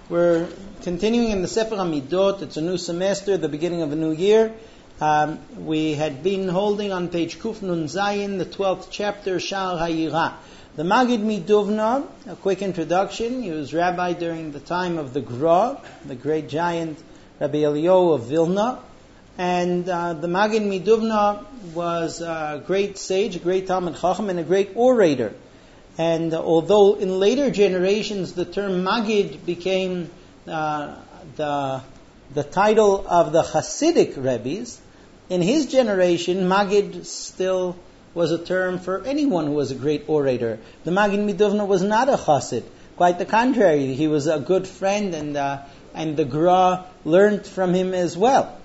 We're continuing in the Sefer HaMidot. It's a new semester, the beginning of a new year. We had been holding on page Kuf Nun Zayin, the 12th chapter, Sha'ar HaYirah. The Magid Midovna, a quick introduction. He was rabbi during the time of the Gra, the great giant Rabbi Eliyahu of Vilna. And the Magid Midovna was a great sage, a great Talmid Chacham, and a great orator. And although in later generations the term Magid became the title of the Hasidic Rebbes, in his generation Magid still was a term for anyone who was a great orator. The Magid Midovna was not a Hasid. Quite the contrary, he was a good friend, and the Gra learned from him as well.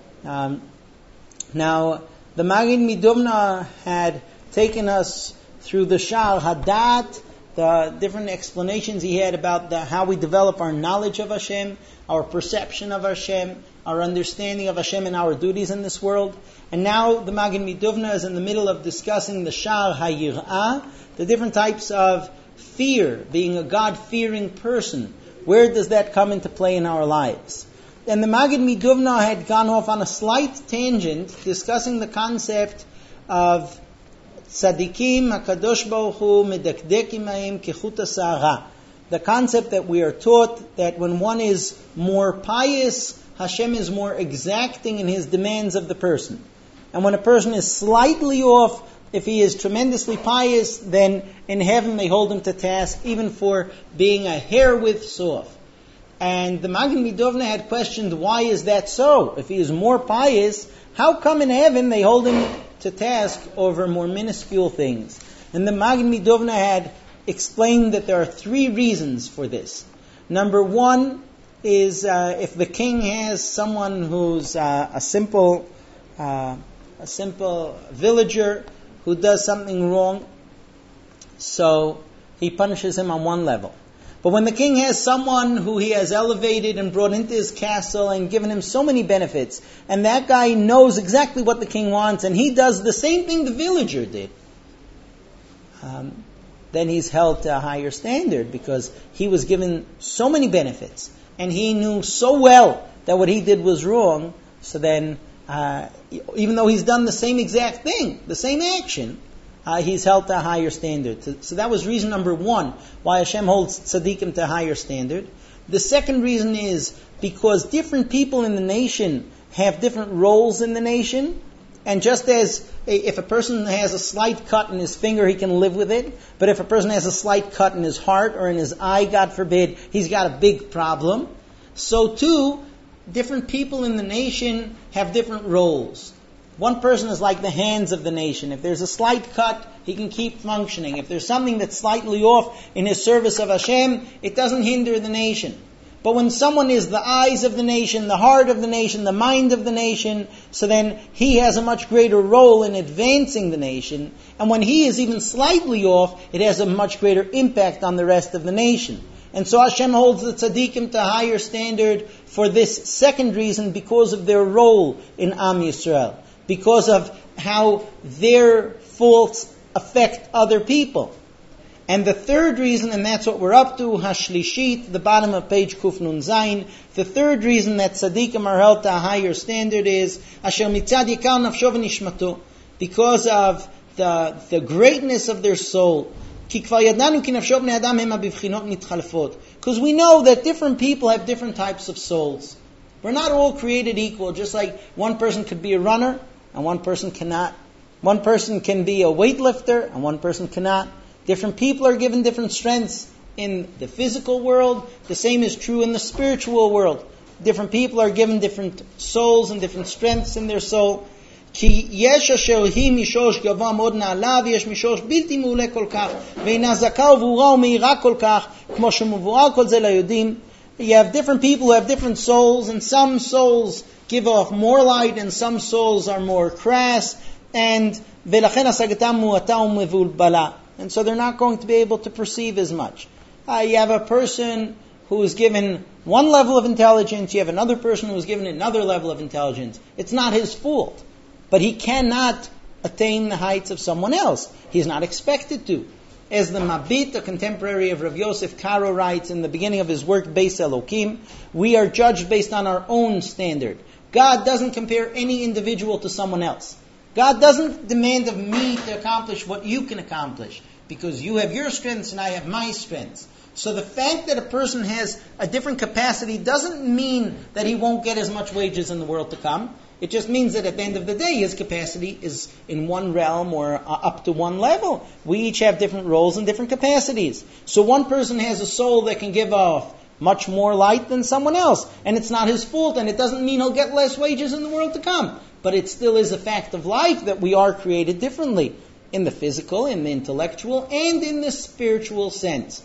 Now, the Magid Midovna had taken us through the Sha'ar Hadat, the different explanations he had about how we develop our knowledge of Hashem, our perception of Hashem, our understanding of Hashem and our duties in this world. And now the Magid Midovna is in the middle of discussing the Sha'ar HaYirah, the different types of fear, being a God-fearing person. Where does that come into play in our lives? And the Magid Midovna had gone off on a slight tangent discussing the concept of Tzadikim HaKadosh Baruch Hu Medakdekim Ma'im Kechut HaSa'ara. The concept that we are taught that when one is more pious, Hashem is more exacting in His demands of the person. And when a person is slightly off, if he is tremendously pious, then in heaven they hold him to task, even for being a hair-width off. And the Magid Midovna had questioned, why is that so? If he is more pious, how come in heaven they hold him to task over more minuscule things? And the Magid Midovna had explained that there are three reasons for this. Number one is if the king has someone who's a simple villager who does something wrong, so he punishes him on one level. But when the king has someone who he has elevated and brought into his castle and given him so many benefits, and that guy knows exactly what the king wants, and he does the same thing the villager did, then he's held to a higher standard because he was given so many benefits, and he knew so well that what he did was wrong. So then, even though he's done the same exact thing, the same action, he's held to a higher standard. So that was reason number one, why Hashem holds tzaddikim to a higher standard. The second reason is because different people in the nation have different roles in the nation. And just as if a person has a slight cut in his finger, he can live with it. But if a person has a slight cut in his heart or in his eye, God forbid, he's got a big problem. So too, different people in the nation have different roles. One person is like the hands of the nation. If there's a slight cut, he can keep functioning. If there's something that's slightly off in his service of Hashem, it doesn't hinder the nation. But when someone is the eyes of the nation, the heart of the nation, the mind of the nation, so then he has a much greater role in advancing the nation. And when he is even slightly off, it has a much greater impact on the rest of the nation. And so Hashem holds the tzaddikim to a higher standard for this second reason, because of their role in Am Yisrael. Because of how their faults affect other people. And the third reason, and that's what we're up to, Hashlishit, the bottom of page Kuf Nun Zayin, the third reason that tzaddikim are held to a higher standard is Asher mitzad yikar nafsho v'nishmato, because of the greatness of their soul. Because we know that different people have different types of souls. We're not all created equal, just like one person could be a runner and one person cannot. One person can be a weightlifter and one person cannot. Different people are given different strengths in the physical world. The same is true in the spiritual world. Different people are given different souls and different strengths in their soul. כי יש אשר היא מישוש גבוה מאוד נעלה ויש מישוש בלתי מעולה כל כך ואינה זכה וברורה ומהירה כל כך כמו שמבואר כל זה ליודעים. You have different people who have different souls, and some souls give off more light and some souls are more crass, and ולכן השגתם מועטה ומבולבלה, and so they're not going to be able to perceive as much. You have a person who is given one level of intelligence, you have another person who is given another level of intelligence. It's not his fault. But he cannot attain the heights of someone else. He's not expected to. As the Mabit, a contemporary of Rav Yosef Karo, writes in the beginning of his work, Beis Elokim, we are judged based on our own standard. God doesn't compare any individual to someone else. God doesn't demand of me to accomplish what you can accomplish, because you have your strengths and I have my strengths. So the fact that a person has a different capacity doesn't mean that he won't get as much wages in the world to come. It just means that at the end of the day, his capacity is in one realm or up to one level. We each have different roles and different capacities. So one person has a soul that can give off much more light than someone else, and it's not his fault, and it doesn't mean he'll get less wages in the world to come. But it still is a fact of life that we are created differently in the physical, in the intellectual, and in the spiritual sense.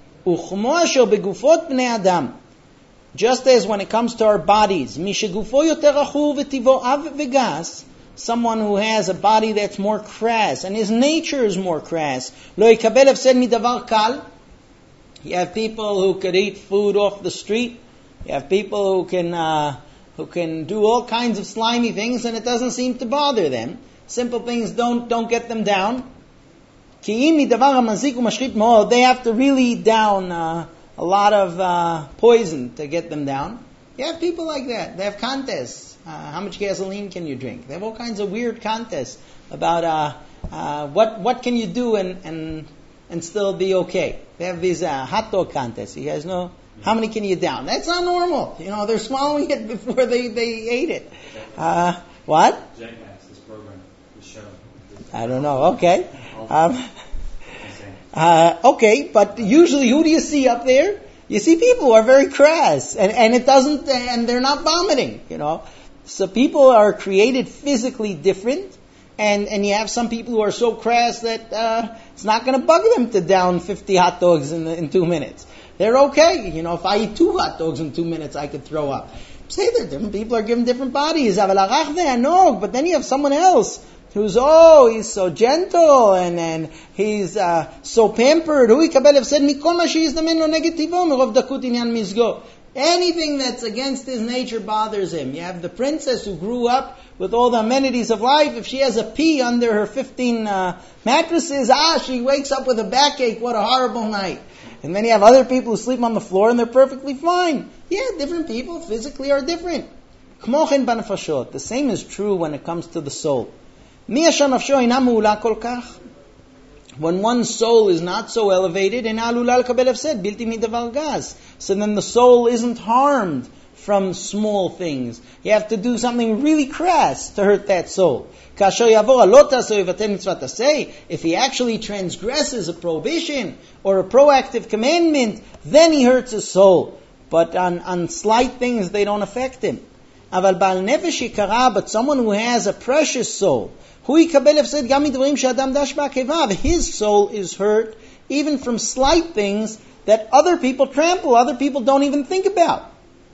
Just as when it comes to our bodies, someone who has a body that's more crass, and his nature is more crass. You have people who could eat food off the street. You have people who can do all kinds of slimy things, and it doesn't seem to bother them. Simple things don't get them down. They have to really eat down a lot of poison to get them down. You have people like that. They have contests. How much gasoline can you drink? They have all kinds of weird contests about what can you do and still be okay. They have these hot dog contests. You guys know how many can you down? That's not normal. They're swallowing it before they ate it. What? Jackass, this program, this show. I don't know. Okay. Okay, but usually who do you see up there? You see people who are very crass, and it doesn't, and they're not vomiting, So people are created physically different, and you have some people who are so crass that it's not going to bug them to down 50 hot dogs in 2 minutes. They're okay. If I eat 2 hot dogs in 2 minutes, I could throw up. Say that different people are given different bodies. But then you have someone else who's, he's so gentle, and he's so pampered. Anything that's against his nature bothers him. You have the princess who grew up with all the amenities of life. If she has a pea under her 15 mattresses, she wakes up with a backache. What a horrible night. And then you have other people who sleep on the floor and they're perfectly fine. Yeah, different people physically are different. The same is true when it comes to the soul. When one's soul is not so elevated, so then the soul isn't harmed from small things. You have to do something really crass to hurt that soul. If he actually transgresses a prohibition or a proactive commandment, then he hurts his soul. But on slight things, they don't affect him. But someone who has a precious soul, his soul is hurt even from slight things that other people trample, other people don't even think about.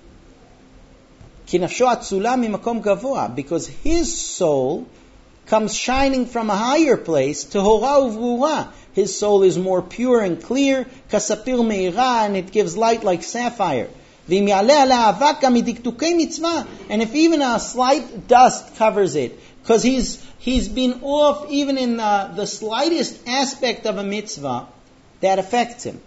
Because his soul comes shining from a higher place to hora uvura. His soul is more pure and clear, kasapir meira, and it gives light like sapphire. And if even a slight dust covers it, because he's been off even in the slightest aspect of a mitzvah, that affects him.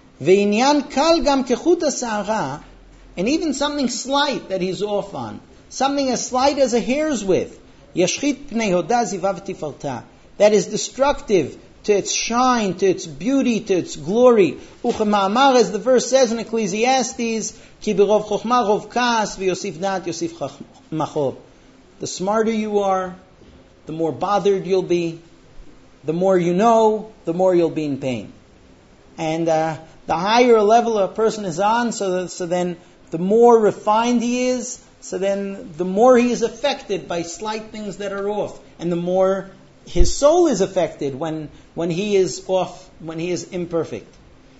And even something slight that he's off on, something as slight as a hair's width, that is destructive to its shine, to its beauty, to its glory. As the verse says in Ecclesiastes, the smarter you are, the more bothered you'll be. The more you know, the more you'll be in pain. And the higher level a person is on, so then the more refined he is, so then the more he is affected by slight things that are off, and the more his soul is affected when he is off, when he is imperfect.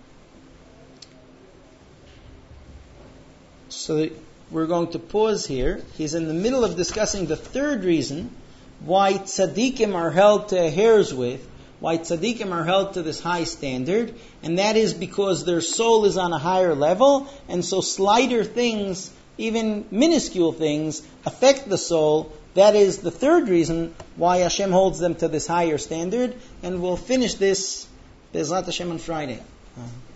So we're going to pause here. He's in the middle of discussing the third reason why tzaddikim are held to a hair's width, why tzaddikim are held to this high standard, and that is because their soul is on a higher level, and so slighter things, even minuscule things, affect the soul. That is the third reason why Hashem holds them to this higher standard, and we'll finish this Bezrat Hashem on Friday.